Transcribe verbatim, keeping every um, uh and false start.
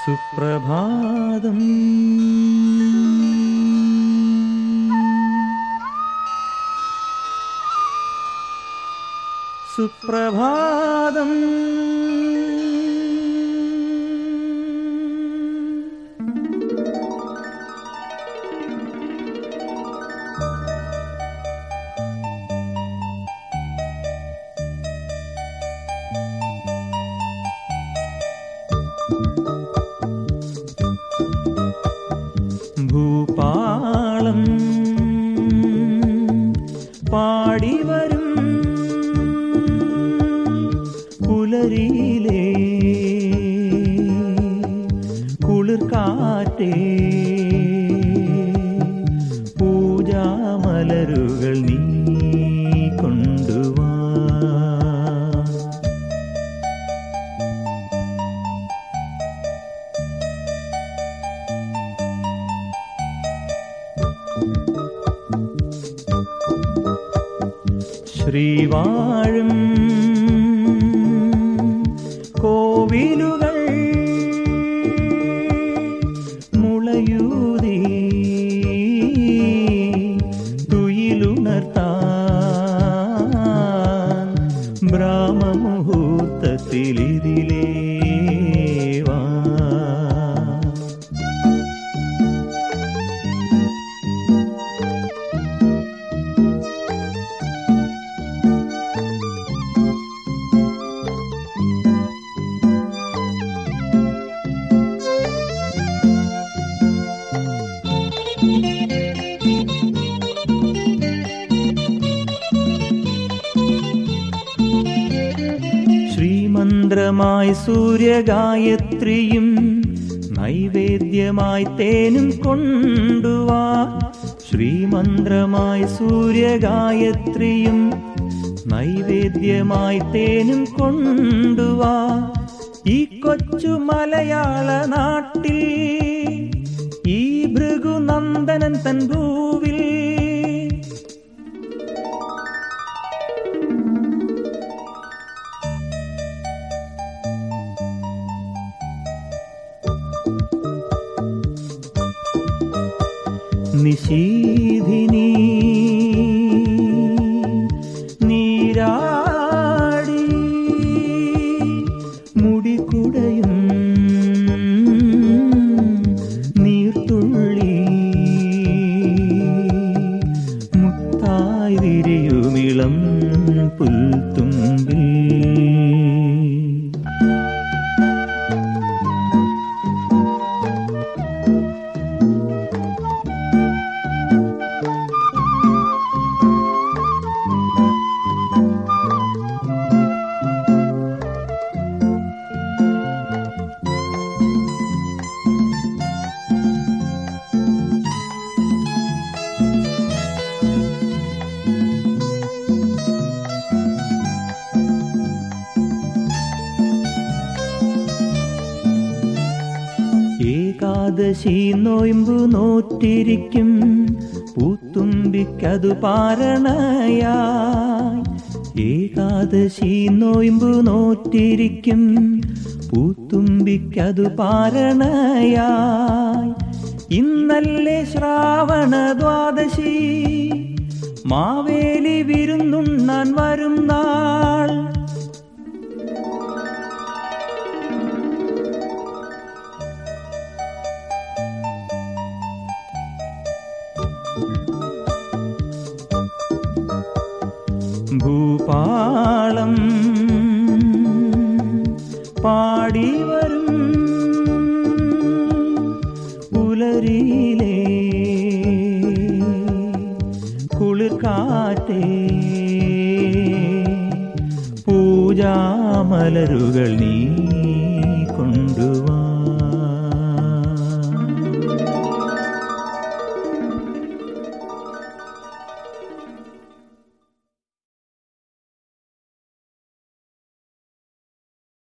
സുപ്രഭാതം സുപ്രഭാതം ഭൂപാളം പാടിവരും പുലരിയിലെ കുളിർക്കാറ്റേ, പൂജാമലരുകൾ നീ കൊണ്ടുവാ. ശ്രീവാഴും കോവിലുകൾ മുളയൂതി തുയിലുണർത്താൻ ബ്രാഹ്മമുഹൂർത്തത്തിലിതിലേ വാ. ശ്രീമന്ത്രമായി സൂര്യഗായത്രിയും നൈവേദ്യമായി തേനും കൊണ്ടുവാ. ശ്രീമന്ത്രമായി സൂര്യഗായത്രിയും നൈവേദ്യമായി തേനും കൊണ്ടുവാ. ഈ കൊച്ചു മലയാള നാട്ടിൽ ഈ ഭൃഗുനന്ദനൻ തൻ ഭൂവിൽ നിശീധിനി നീരാടി മുടികുടയും നീർത്തുള്ളി മുത്തായി വിരിയുമിളം പുൽത്തുമ്പിൽ. ഏകാദശി നോയമ്പു നോറ്റിരിക്കും പൂത്തുമ്പിക്കതു പാരണയായി. ഏകാദശി നോയമ്പു നോറ്റിരിക്കും പൂത്തുമ്പിക്കതു പാരണയായി. ഇന്നല്ലേ ശ്രാവണ ദ്വാദശി, മാവേലി വിരുന്നുണ്ണാൻ വരും നാൾ. ഭൂപാളം പാടിവരും പുലരിയിലെ കുളിർക്കാറ്റേ, പൂജാമലരുകൾ നീ